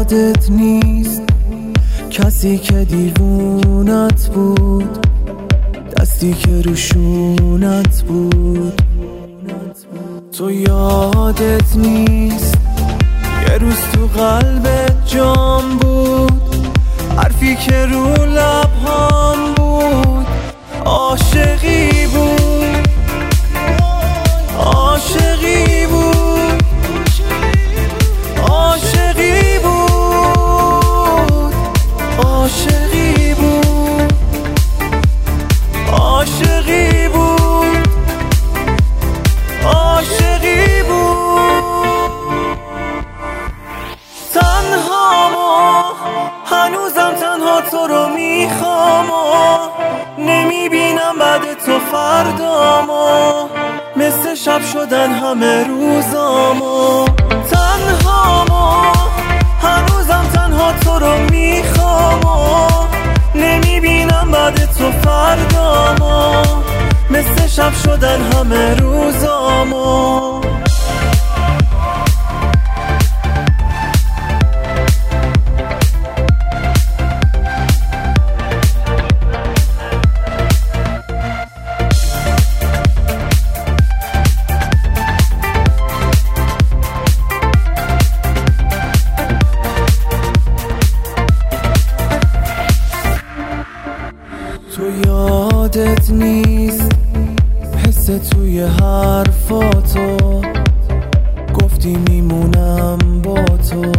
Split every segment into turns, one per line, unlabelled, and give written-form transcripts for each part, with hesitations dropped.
یادت نیست کسی که دیوونت بود، دستی که روشونت بود. تو یادت نیست یه روز تو قلبت جام بود، حرفی که رو لبهام بود عاشقی بود، عاشقی بود، عاشقی بود، عاشقی بود، عاشقی بود، عاشقی بود. تنها هنوزم تنها تو رو میخوام، نمیبینم بعد تو فردامو، مثل شب شدن همه روزامو. تنها هنوزم تنها تو رو میخوام، نمیبینم بعد تو فردامو، مثل شب شدن همه روزامو. تو یادت نیست حس توی حرفاتو، گفتی میمونم با تو.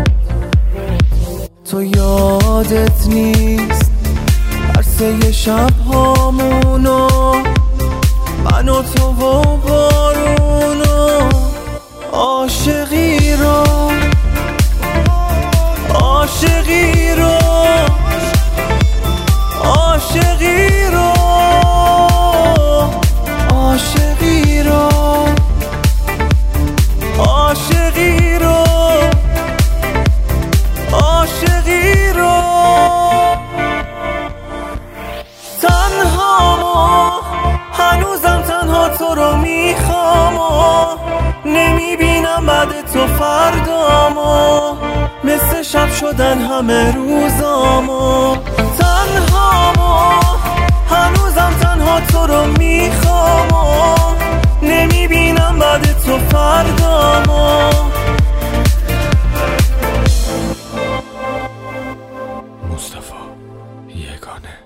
تو یادت نیست عرصه شب هامونو، من و تو و بارونو، عاشقی رو، عاشقی رو، عاشقی رو، عاشقی رو، عاشقی رو، عاشقی رو. تنها هنوزم تنها تو رو میخوام، نمیبینم بعد تو فردامو، مثل شب شدن همه روزامو. تنها هنوزم تنها تو رو میخوام، نمیبینم بعد تو فردامو.
مصطفی یگانه.